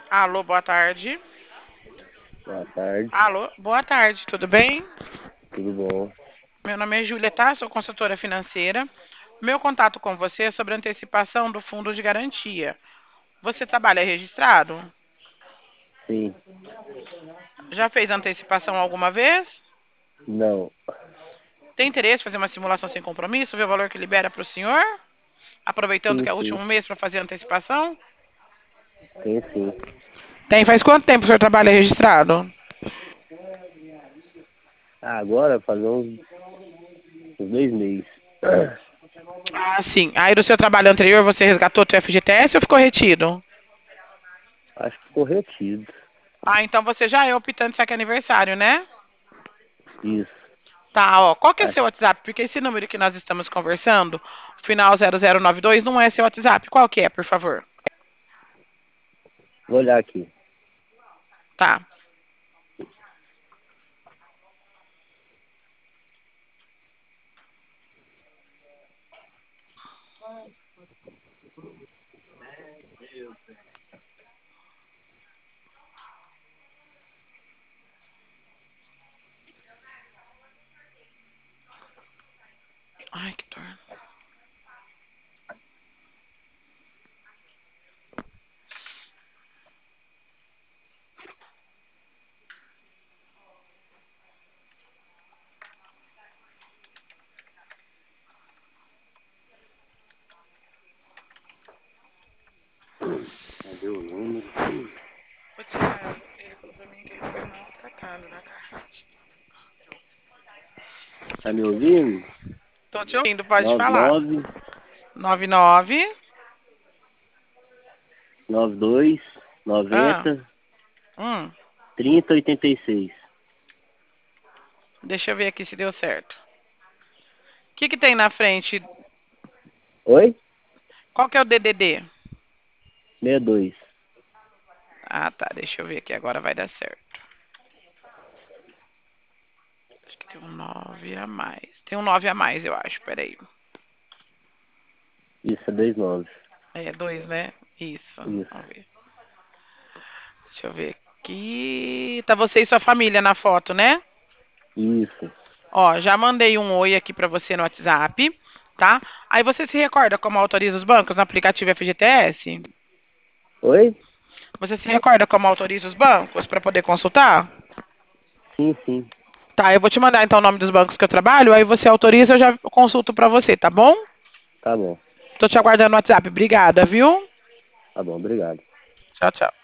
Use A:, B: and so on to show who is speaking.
A: Alô, boa tarde.
B: Boa tarde,
A: Alô, boa tarde, tudo bem?
B: tudo bom?
A: Meu nome é Júlia, tá? Sou consultora financeira. Meu contato com você é sobre antecipação do fundo de garantia. Você trabalha registrado?
B: Sim,
A: Já fez antecipação alguma vez?
B: não,
A: Tem interesse em fazer uma simulação sem compromisso, ver o valor que libera para o senhor? Aproveitando que
B: sim,
A: é o
B: sim,
A: último mês para fazer a antecipação?
B: tem sim.
A: Tem. Faz quanto tempo o senhor trabalha registrado?
B: Agora fazer uns 2 meses.
A: Ah, sim. Aí do seu trabalho anterior você resgatou o seu FGTS ou ficou retido?
B: Acho que ficou retido.
A: Ah, então você já é optante saque aniversário, né?
B: Isso.
A: Tá, ó. Qual que é o
B: Ah,
A: seu WhatsApp? Porque esse número que nós estamos conversando, final 0092, não é seu WhatsApp. Qual que é, por favor?
B: vou olhar aqui.
A: Tá. Ai, que dor.
B: Cadê o número?
A: Vou tirar. Ele falou pra mim que ele foi maltratado na caixa.
B: Tá me ouvindo?
A: Tô te ouvindo, pode
B: nove
A: falar.
B: nove
A: 99.
B: nove dois
A: Ah,
B: noventa
A: hum.
B: 3086.
A: Deixa eu ver aqui se deu certo. O que que tem na frente?
B: Oi?
A: Qual que é o DDD?
B: 62.
A: Ah, tá. Deixa eu ver aqui. Agora vai dar certo. Acho que tem um 9 a mais. Tem um 9 a mais, eu acho. Peraí.
B: Isso, é 29.
A: É, 2, né? Isso.
B: Isso,
A: Vamos ver. Deixa eu ver aqui. Tá você e sua família na foto, né?
B: isso.
A: Ó, já mandei um oi aqui pra você no WhatsApp, tá? Aí você se recorda como autoriza os bancos no aplicativo FGTS?
B: Oi?
A: Você se recorda como autoriza os bancos para poder consultar?
B: Sim, sim.
A: Tá, eu vou te mandar então o nome dos bancos que eu trabalho, aí você autoriza, eu já consulto pra você, tá bom?
B: Tá bom,
A: Tô te aguardando no WhatsApp. Obrigada, viu?
B: tá bom, obrigado.
A: Tchau, tchau.